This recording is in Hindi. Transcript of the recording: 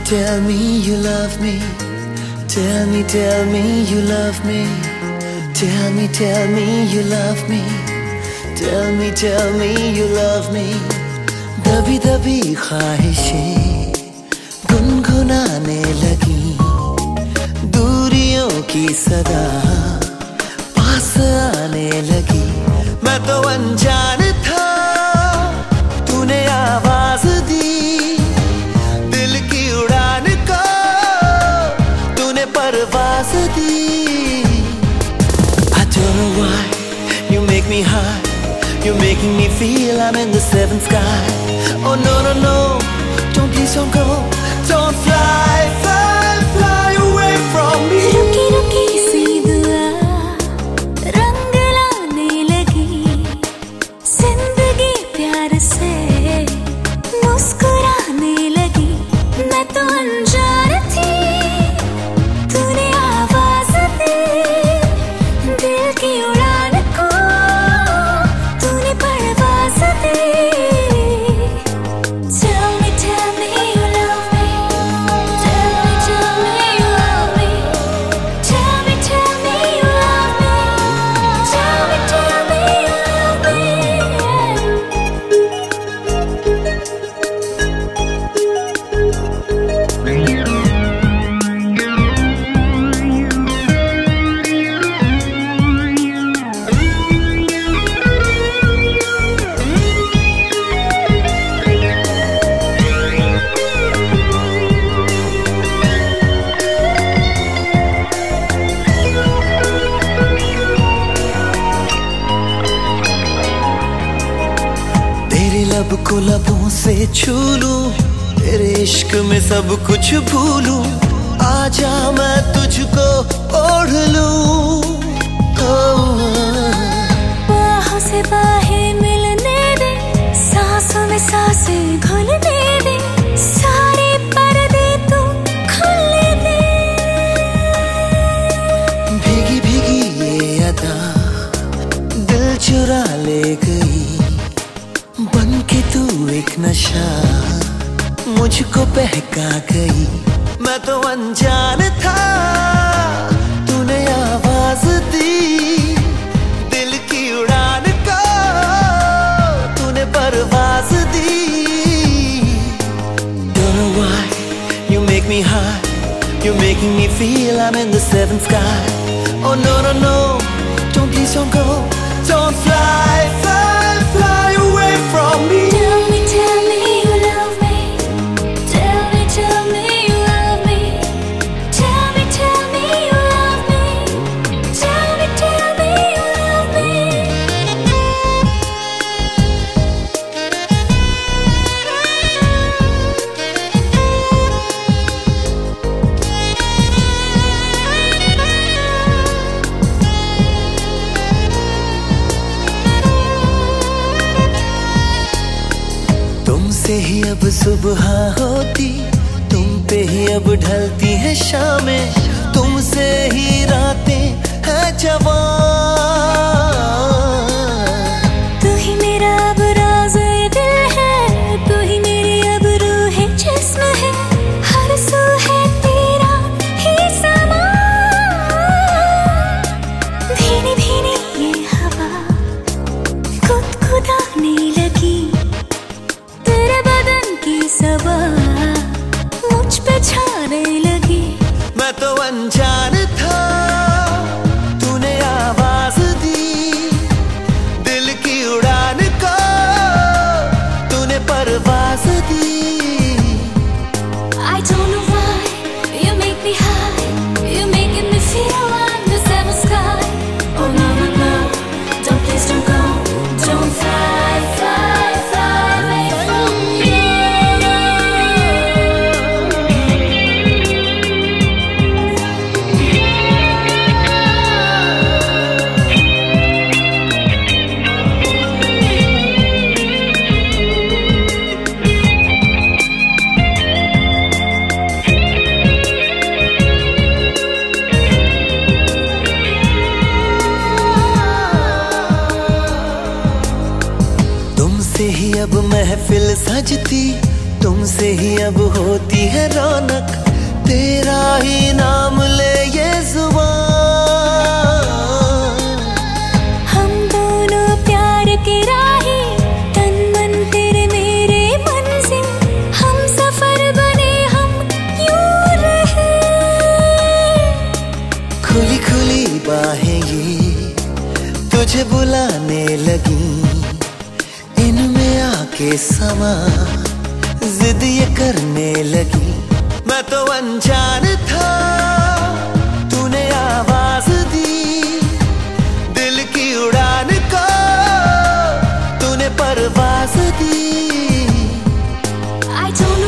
Tell me you love me. Tell me you love me. Tell me you love me. Tell me you love me. दबी दबी ख्वाहिशें गुनगुनाने लगी, दूरियों की सदा पास आने लगी। मैं तो अनजान था, तूने आवाज दी, दिल की उड़ान को तूने परवाज दी। I don't know why you make me high, you're making me feel I'm in the seventh sky. Oh no no no, don't please don't go, don't fly, fly, fly away from me. रुकी रुकी सी दुआ रंग लाने लगी, जिंदगी प्यार से मुस्कुराने लगी। मैं तो अनजान थी, तूने आवाज दी, दिल की उड़ान को तूने परवाज दी। Tell me you love me. Tell me you love me. Tell me you love me. Tell me you love me. तेरे लब को लबों से छू लूं, तेरे इश्क में सब कुछ भूलूं। आजा मैं तुझको ओढ़ लूं। बाहों से बाहें मिलने दे, सांसों में सांसें घुलने दे, सारे पर्दे तू खुलने दे। भीगी भीगी ये अदा दिल चुरा ले गई, बन के तू एक नशा मुझको बहका गई। मैं तो अनजान था, तूने आवाज दी, दिल की उड़ान को तूने परवाज दी। Don't know why you make me high, you're making me feel I'm in the seventh sky. Oh no no no, don't please don't go, don't fly, fly, fly away from me. Tell me you love me. Tell me you love me. Tell me you love me. Tell me you love me. तुमसे ही अब सुबह होती, तुम पे ही अब ढलती है शामें, तुमसे ही रातें हैं जवान। तू ही मेरा अब राज़ दिल है, तू ही मेरी अब रूह जिस्म है, हर सू है तेरा ही समा। भीनी भीनी ये हवा गुदगुदाने लगी, तेरे बदन की सबा मुझ पे छाने लगी। मैं तो अनजान था, तूने आवाज दी, दिल की उड़ान को तूने परवाज दी। I don't know why you make me high, you're making me feel I'm the seventh sky. Oh no no no, don't please don't go, don't fly, fly, fly away from me. तुमसे ही अब महफिल सजती, तुमसे ही अब होती है रौनक, तेरा ही नाम ले ये जुबान। हम दोनों प्यार के राही, तन मन तेरे मेरे मंजिल, हम सफर बने हम यूं रहे। खुली खुली बाहें ये तुझे बुलाने लगी, इनमें आके समा जिद ये करने लगी। मैं तो अनजान था, तूने आवाज दी, दिल की उड़ान को तूने परवाज दी। I don't know